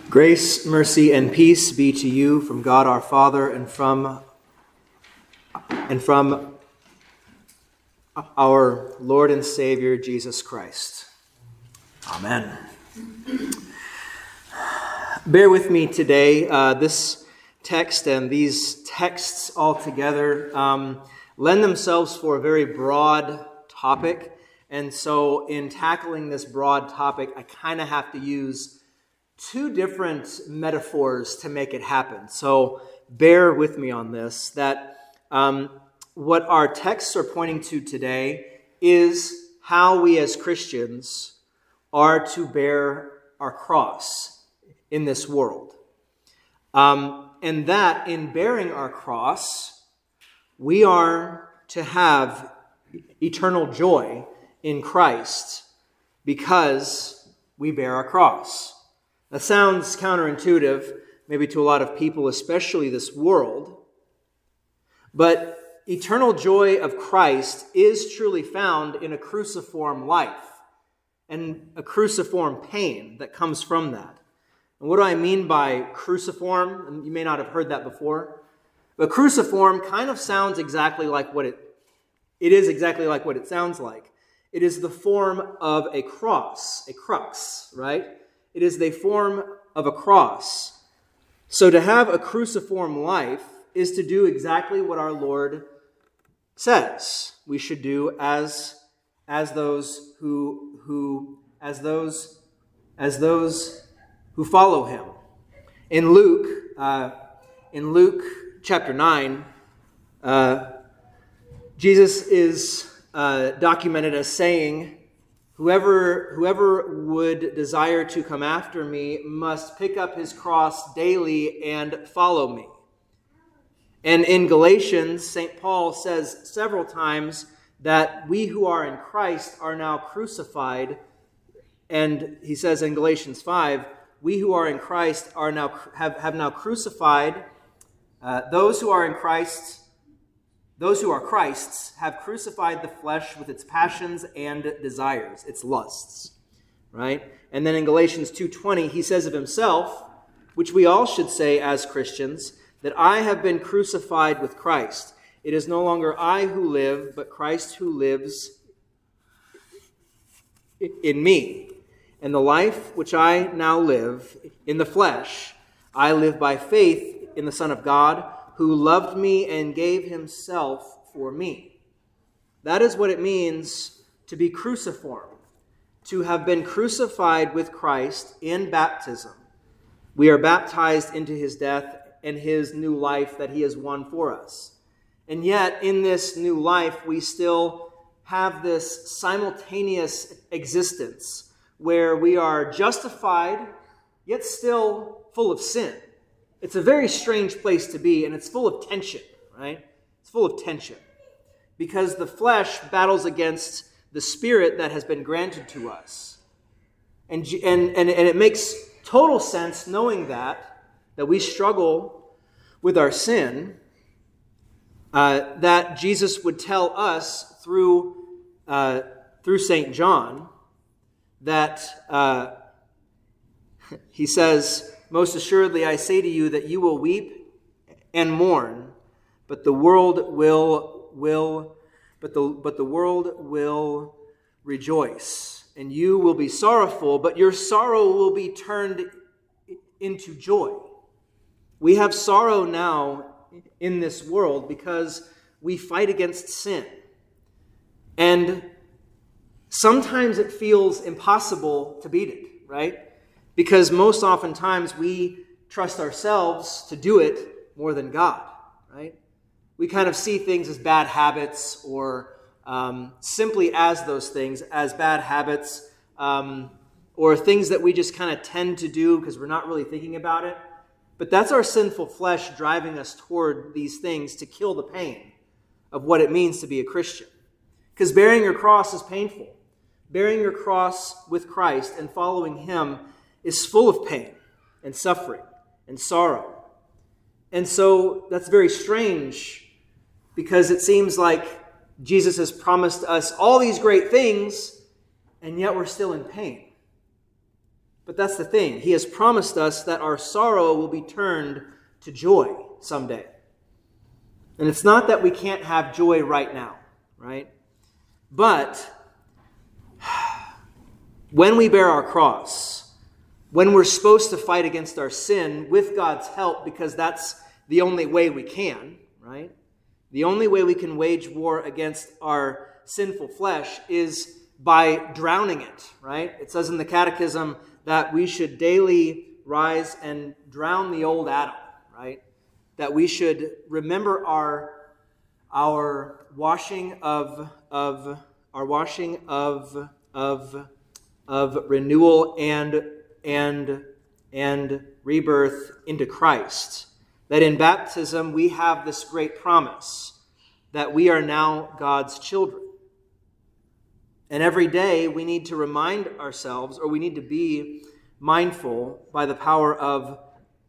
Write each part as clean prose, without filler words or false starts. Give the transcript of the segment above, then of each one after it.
Grace, mercy, and peace be to you from God our Father and from our Lord and Savior Jesus Christ. Amen. Bear with me today. This text and these texts altogether lend themselves for a very broad topic. And so in tackling this broad topic, I kind of have to use two different metaphors to make it happen. So bear with me on this, that what our texts are pointing to today is how we as Christians are to bear our cross in this world. And that in bearing our cross, we are to have eternal joy in Christ because we bear our cross. That sounds counterintuitive, maybe to a lot of people, especially this world. But eternal joy of Christ is truly found in a cruciform life and a cruciform pain that comes from that. And what do I mean by cruciform? And you may not have heard that before. But cruciform kind of sounds exactly like what it is exactly like what it sounds like. It is the form of a cross, a crux, right? It is the form of a cross. So to have a cruciform life is to do exactly what our Lord says we should do as those who follow him. In Luke chapter 9, Jesus is documented as saying, Whoever would desire to come after me must pick up his cross daily and follow me. And in Galatians, St. Paul says several times that we who are in Christ are now crucified. And he says in Galatians 5, we who are in Christ are now have now crucified. Those who are Christ's have crucified the flesh with its passions and desires, its lusts, right? And then in Galatians 2:20, he says of himself, which we all should say as Christians, that I have been crucified with Christ. It is no longer I who live, but Christ who lives in me. And the life which I now live in the flesh, I live by faith in the Son of God, who loved me and gave himself for me. That is what it means to be cruciform, to have been crucified with Christ in baptism. We are baptized into his death and his new life that he has won for us. And yet, in this new life, we still have this simultaneous existence where we are justified, yet still full of sin. It's a very strange place to be, and it's full of tension, right? It's full of tension. Because the flesh battles against the spirit that has been granted to us. And it makes total sense knowing that we struggle with our sin, that Jesus would tell us through St. John that he says, most assuredly, I say to you that you will weep and mourn, but the world will rejoice, and you will be sorrowful, but your sorrow will be turned into joy. We have sorrow now in this world because we fight against sin, and sometimes it feels impossible to beat it, right? Because most oftentimes we trust ourselves to do it more than God, right? We kind of see things as bad habits or simply as those things, as bad habits or things that we just kind of tend to do because we're not really thinking about it. But that's our sinful flesh driving us toward these things to kill the pain of what it means to be a Christian. Because bearing your cross is painful. Bearing your cross with Christ and following him is full of pain and suffering and sorrow. And so that's very strange because it seems like Jesus has promised us all these great things, and yet we're still in pain. But that's the thing. He has promised us that our sorrow will be turned to joy someday. And it's not that we can't have joy right now, right? But when we bear our cross, when we're supposed to fight against our sin with God's help, because that's the only way we can, right? The only way we can wage war against our sinful flesh is by drowning it, right? It says in the Catechism that we should daily rise and drown the old Adam, right? That we should remember our washing of renewal and rebirth into Christ. That in baptism we have this great promise that we are now God's children. And every day we need to remind ourselves, or we need to be mindful by the power of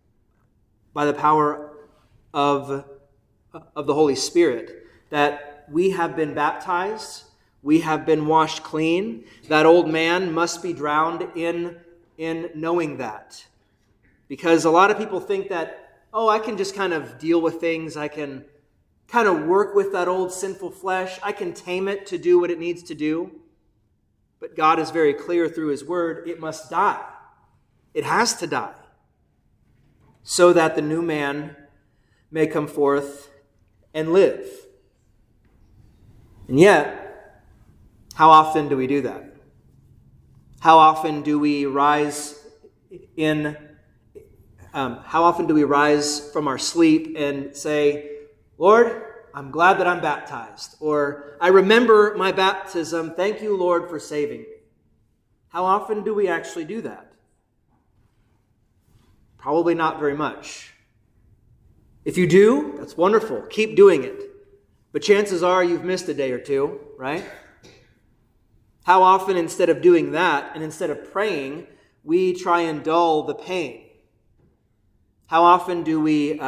the Holy Spirit, that we have been baptized, we have been washed clean. That old man must be drowned in knowing that. Because a lot of people think that, I can just kind of deal with things, I can kind of work with that old sinful flesh, I can tame it to do what it needs to do. But God is very clear through His Word, it must die. It has to die. So that the new man may come forth and live. And yet, how often do we do that? How often do we rise from our sleep and say, Lord, I'm glad that I'm baptized. Or, I remember my baptism. Thank you, Lord, for saving me. How often do we actually do that? Probably not very much. If you do, that's wonderful. Keep doing it. But chances are you've missed a day or two, right? How often, instead of doing that, and instead of praying, we try and dull the pain? How often do we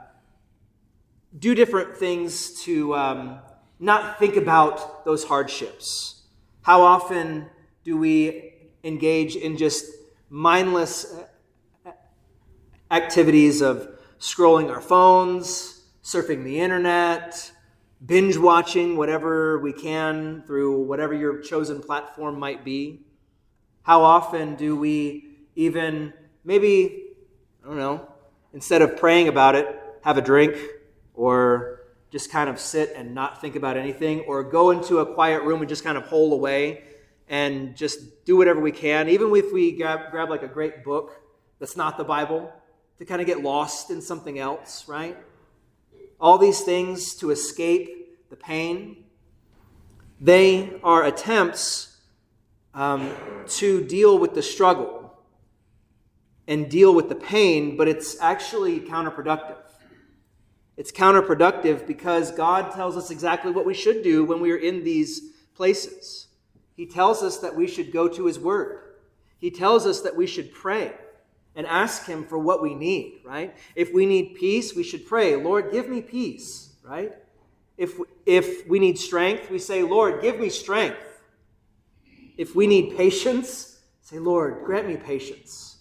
do different things to not think about those hardships? How often do we engage in just mindless activities of scrolling our phones, surfing the internet, binge watching whatever we can through whatever your chosen platform might be? How often do we even maybe, instead of praying about it, have a drink, or just kind of sit and not think about anything, or go into a quiet room and just kind of hole away and just do whatever we can, even if we grab like a great book that's not the Bible, to kind of get lost in something else, right? All these things to escape the pain, they are attempts to deal with the struggle and deal with the pain, but it's actually counterproductive. It's counterproductive because God tells us exactly what we should do when we are in these places. He tells us that we should go to His Word. He tells us that we should pray and ask Him for what we need, right? If we need peace, we should pray, Lord, give me peace, right? If we need strength, we say, Lord, give me strength. If we need patience, say, Lord, grant me patience.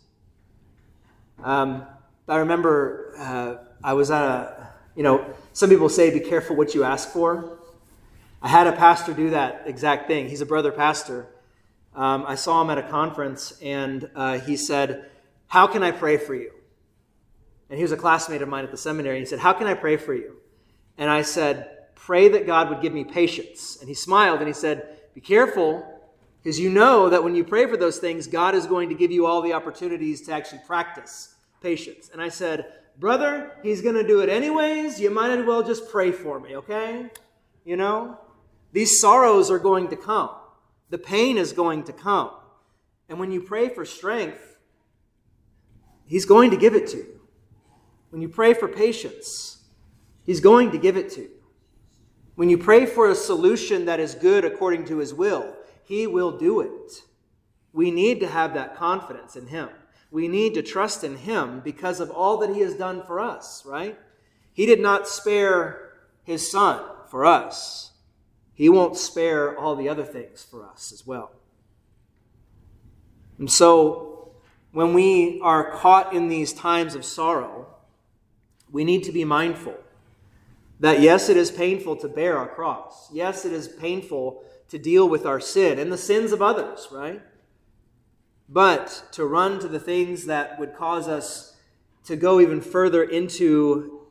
I remember I was at some people say be careful what you ask for. I had a pastor do that exact thing. He's a brother pastor. I saw him at a conference, and he said, how can I pray for you? And he was a classmate of mine at the seminary. And he said, how can I pray for you? And I said, pray that God would give me patience. And he smiled and he said, be careful, because you know that when you pray for those things, God is going to give you all the opportunities to actually practice patience. And I said, brother, He's going to do it anyways. You might as well just pray for me, okay? These sorrows are going to come. The pain is going to come. And when you pray for strength, He's going to give it to you. When you pray for patience, He's going to give it to you. When you pray for a solution that is good according to His will, He will do it. We need to have that confidence in Him. We need to trust in Him because of all that He has done for us, right? He did not spare His Son for us. He won't spare all the other things for us as well. And so, when we are caught in these times of sorrow, we need to be mindful that yes, it is painful to bear our cross. Yes, it is painful to deal with our sin and the sins of others, right? But to run to the things that would cause us to go even further into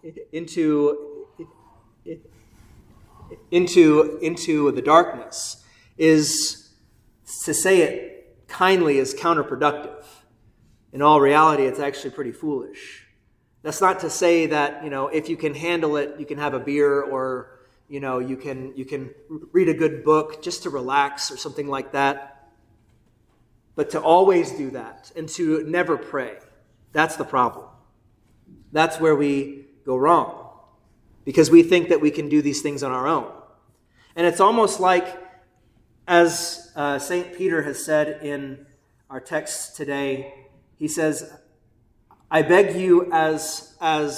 the darkness is, to say it kindly, is counterproductive. In all reality, it's actually pretty foolish. That's not to say that, if you can handle it, you can have a beer, or, you can read a good book just to relax or something like that. But to always do that and to never pray, that's the problem. That's where we go wrong, because we think that we can do these things on our own. And it's almost like, as St. Peter has said in our text today, he says, I beg you as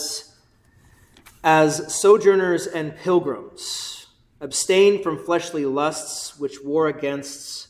sojourners and pilgrims, abstain from fleshly lusts which war against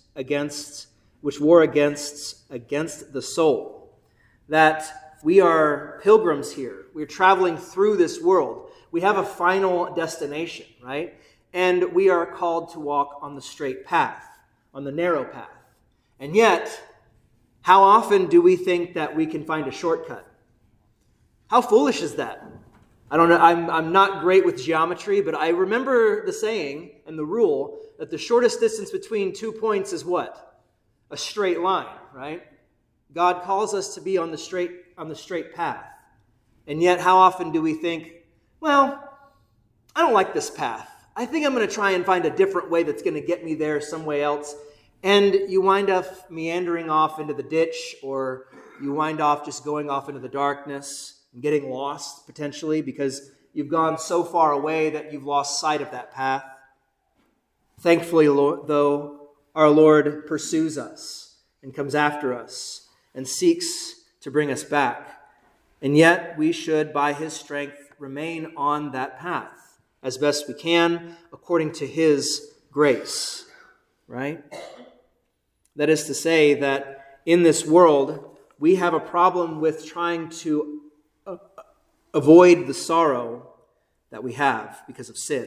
the soul. That we are pilgrims here. We're traveling through this world. We have a final destination, right? And we are called to walk on the straight path, on the narrow path. And yet, how often do we think that we can find a shortcut? How foolish is that? I don't know. I'm not great with geometry, but I remember the saying and the rule that the shortest distance between 2 points is what? A straight line, right? God calls us to be on the straight path. And yet, how often do we think, well, I don't like this path. I think I'm going to try and find a different way that's going to get me there some way else. And you wind up meandering off into the ditch, or you wind off just going off into the darkness and getting lost, potentially, because you've gone so far away that you've lost sight of that path. Thankfully, though, our Lord pursues us and comes after us and seeks to bring us back. And yet, we should, by His strength, remain on that path as best we can, according to His grace, right? That is to say that in this world, we have a problem with trying to avoid the sorrow that we have because of sin.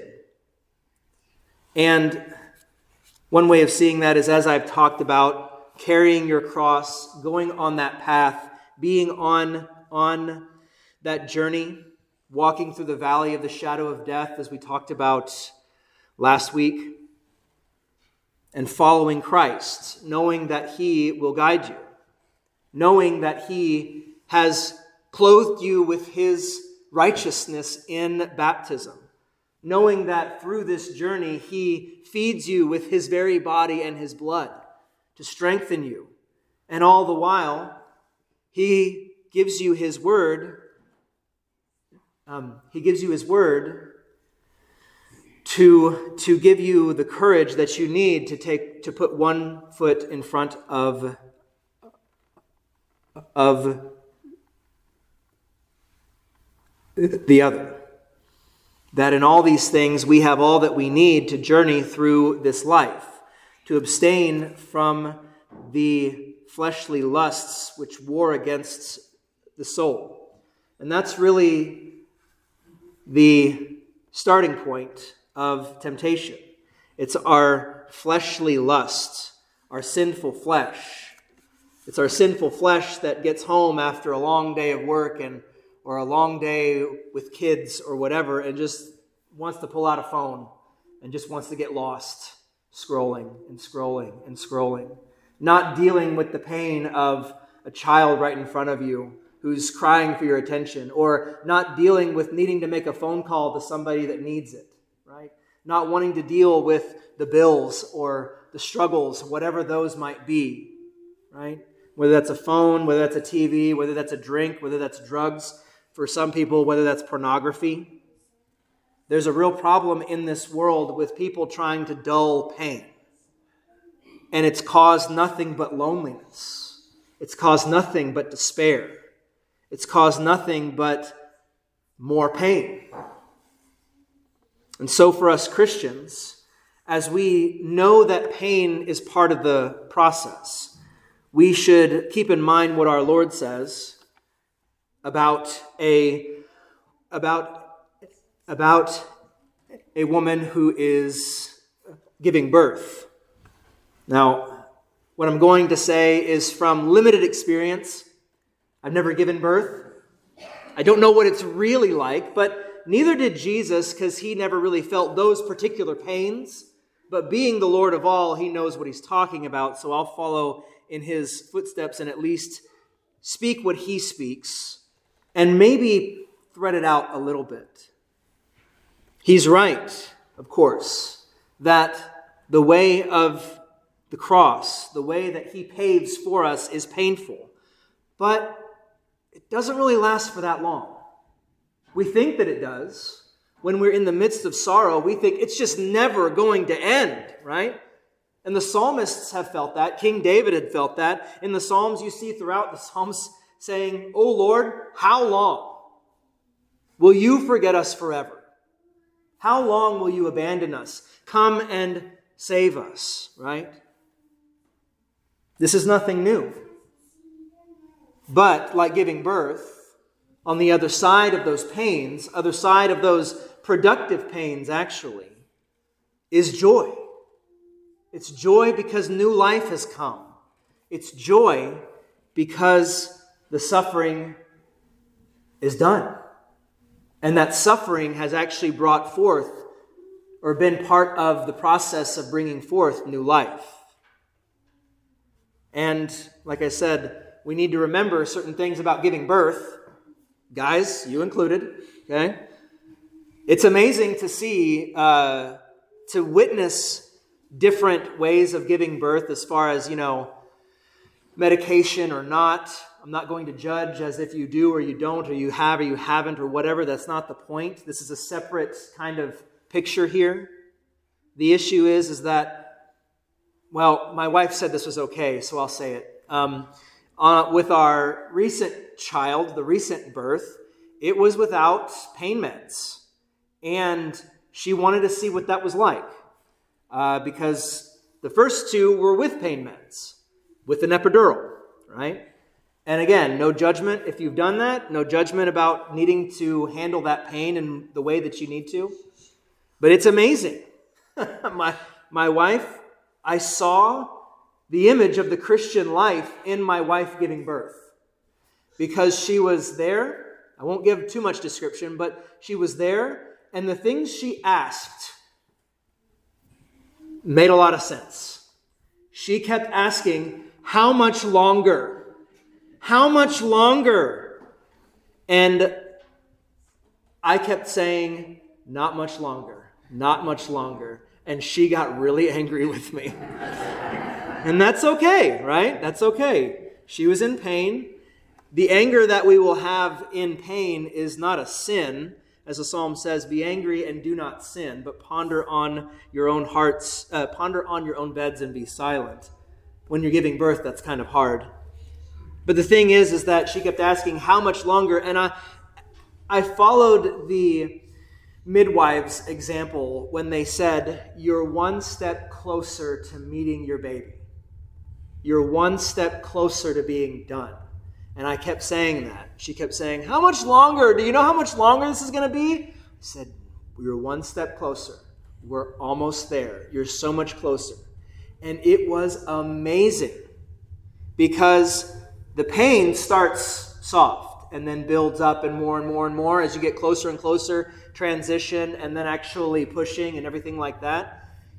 And one way of seeing that is, as I've talked about, carrying your cross, going on that path, being on that journey, walking through the valley of the shadow of death, as we talked about last week, and following Christ, knowing that He will guide you, knowing that He has clothed you with His righteousness in baptism, knowing that through this journey He feeds you with His very body and His blood to strengthen you. And all the while, He gives you His word. He gives you His word to give you the courage that you need to put one foot in front of the other. That in all these things we have all that we need to journey through this life, to abstain from the fleshly lusts which war against the soul. And that's really the starting point of temptation. It's our fleshly lust, our sinful flesh. It's our sinful flesh that gets home after a long day of work or a long day with kids or whatever, and just wants to pull out a phone and just wants to get lost, scrolling and scrolling and scrolling. Not dealing with the pain of a child right in front of you who's crying for your attention, or not dealing with needing to make a phone call to somebody that needs it, right? Not wanting to deal with the bills or the struggles, whatever those might be, right? Whether that's a phone, whether that's a TV, whether that's a drink, whether that's drugs, for some people, whether that's pornography. There's a real problem in this world with people trying to dull pain. And it's caused nothing but loneliness. It's caused nothing but despair. It's caused nothing but more pain. And so for us Christians, as we know that pain is part of the process, we should keep in mind what our Lord says about a woman who is giving birth. Now, what I'm going to say is from limited experience. I've never given birth. I don't know what it's really like, but neither did Jesus, because he never really felt those particular pains. But being the Lord of all, he knows what he's talking about, so I'll follow in his footsteps and at least speak what he speaks and maybe thread it out a little bit. He's right, of course, that the way of the cross, the way that he paves for us, is painful. But it doesn't really last for that long. We think that it does. When we're in the midst of sorrow, we think it's just never going to end, right? And the psalmists have felt that. King David had felt that. In the Psalms, you see throughout the Psalms saying, "O Lord, how long will you forget us forever? How long will you abandon us? Come and save us," right? This is nothing new. But like giving birth, on the other side of those pains, other side of those productive pains actually, is joy. It's joy because new life has come. It's joy because the suffering is done. And that suffering has actually brought forth or been part of the process of bringing forth new life. And like I said, we need to remember certain things about giving birth. Guys, you included, okay? It's amazing to see, to witness different ways of giving birth as far as, medication or not. I'm not going to judge as if you do or you don't, or you have or you haven't, or whatever. That's not the point. This is a separate kind of picture here. The issue is that, well, my wife said this was okay, so I'll say it. With our recent child, the recent birth, it was without pain meds. And she wanted to see what that was like. Because the first two were with pain meds, with an epidural, right? And again, no judgment if you've done that. No judgment about needing to handle that pain in the way that you need to. But it's amazing. My wife, I saw the image of the Christian life in my wife giving birth. Because she was there. I won't give too much description, but she was there. And the things she asked made a lot of sense. She kept asking, "How much longer? How much longer?" And I kept saying, "Not much longer, not much longer." And she got really angry with me. And that's okay, right? That's okay. She was in pain. The anger that we will have in pain is not a sin. As the psalm says, "Be angry and do not sin, but ponder on your own hearts, ponder on your own beds and be silent." When you're giving birth, that's kind of hard. But the thing is that she kept asking, "How much longer?" And I followed the midwives' example when they said, "You're one step closer to meeting your baby. You're one step closer to being done." And I kept saying that. She kept saying, "How much longer? Do you know how much longer this is going to be?" I said, "We're one step closer. We're almost there. You're so much closer." And it was amazing because the pain starts soft and then builds up and more and more and more as you get closer and closer, transition, and then actually pushing and everything like that.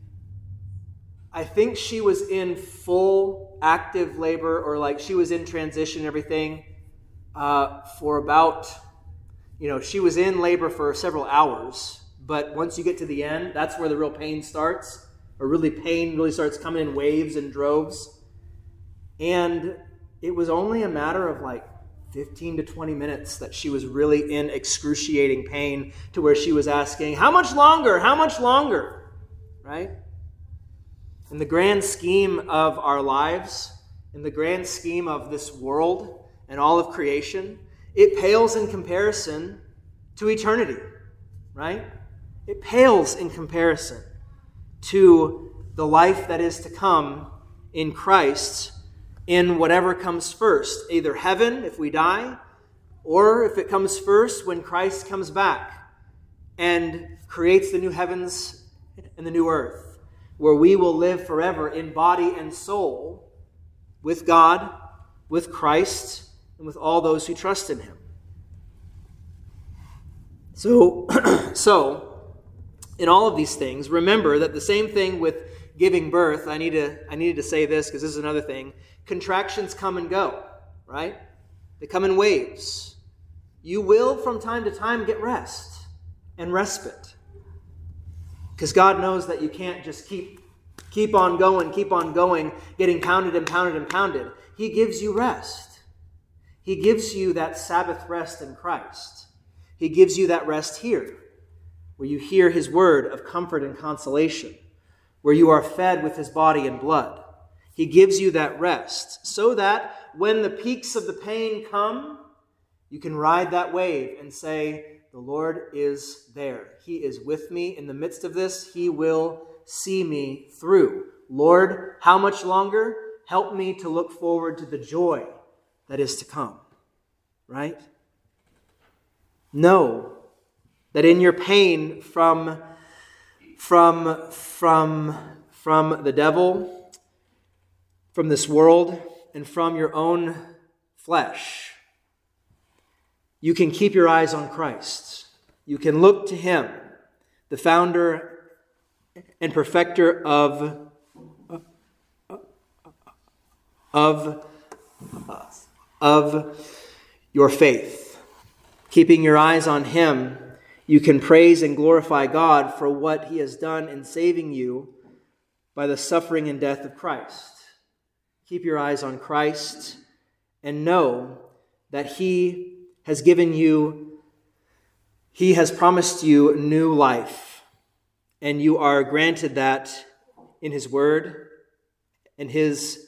I think she was in full active labor, or like she was in transition and everything for about, she was in labor for several hours. But once you get to the end, that's where the real pain starts, or pain really starts coming in waves and droves. And it was only a matter of like 15 to 20 minutes that she was really in excruciating pain to where she was asking, "How much longer? How much longer?" Right? In the grand scheme of our lives, in the grand scheme of this world and all of creation, it pales in comparison to eternity, right? It pales in comparison to the life that is to come in Christ in whatever comes first, either heaven if we die, or if it comes first when Christ comes back and creates the new heavens and the new earth, where we will live forever in body and soul with God, with Christ, and with all those who trust in him. So in all of these things, remember that the same thing with giving birth, I needed to say this because this is another thing. Contractions come and go, right? They come in waves. You will from time to time get rest and respite. Because God knows that you can't just keep on going, getting pounded and pounded and pounded. He gives you rest. He gives you that Sabbath rest in Christ. He gives you that rest here, where you hear his word of comfort and consolation, where you are fed with his body and blood. He gives you that rest so that when the peaks of the pain come, you can ride that wave and say, the Lord is there. He is with me in the midst of this. He will see me through. Lord, how much longer? Help me to look forward to the joy that is to come. Right? Know that in your pain from the devil, from this world, and from your own flesh, you can keep your eyes on Christ. You can look to him, the founder and perfecter of your faith. Keeping your eyes on him, you can praise and glorify God for what he has done in saving you by the suffering and death of Christ. Keep your eyes on Christ and know that he has promised you new life, and you are granted that in his word and his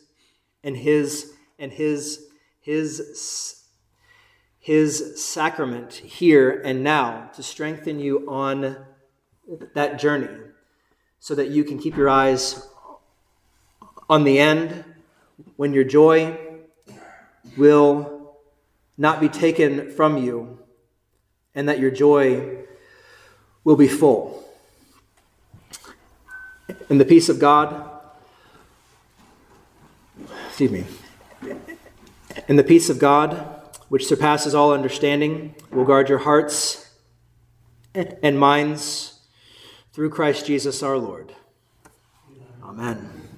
sacrament here and now to strengthen you on that journey so that you can keep your eyes on the end when your joy will not be taken from you and that your joy will be full. And the peace of God, and the peace of God, which surpasses all understanding, will guard your hearts and minds through Christ Jesus our Lord. Amen.